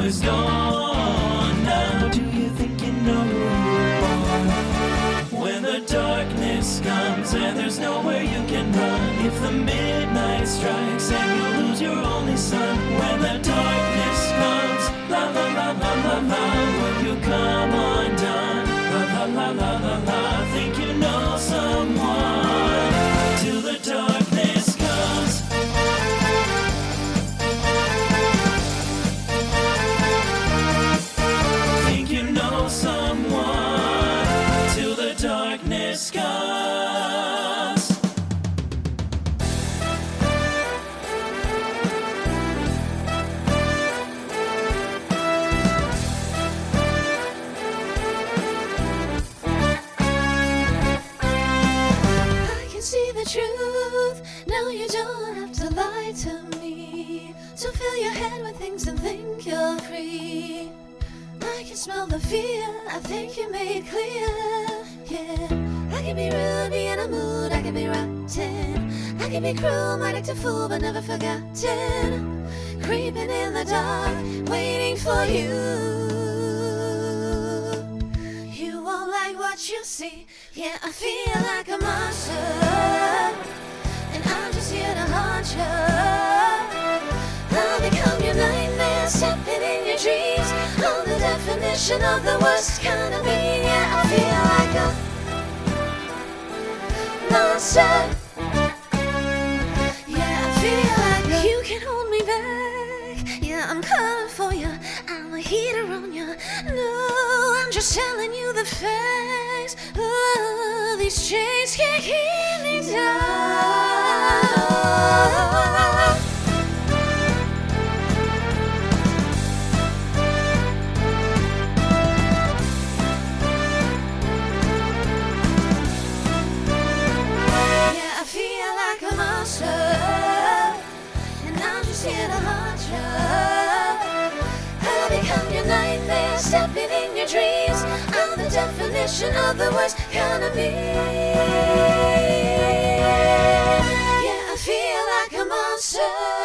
is gone. Now do you think you know who you are? When the darkness comes and there's nowhere you can run, if the midnight strikes and you lose your only son, when the darkness comes, la la la la la la, will you come undone? La la la la la la, think you know someone till the darkness comes. Think you know someone till the darkness comes. I can see the truth. No, you don't have to lie to me. So fill your head with things and think you're free. I can smell the fear, I think you made clear. Yeah, I can be rude, be in a mood, I can be rotten. I can be cruel, might act a fool, but never forgotten. Creeping in the dark, waiting for you. You won't like what you see. Yeah, I feel like a monster, and I'm just here to haunt you. I'll become your nightmare, stepping in your dreams. I'm the definition of the worst kind of me. Yeah, I feel like a monster. Yeah, I feel like you can hold me back. Yeah, I'm coming for you, I'm a heater on you. No, I'm just telling you the facts. Oh, these chains can't keep me down. Yeah, I feel like a monster, and I'm just here to haunt you. I'll become your nightmare, stepping in your dreams. I'm the definition of the worst kind of me. Yeah, I feel like a monster.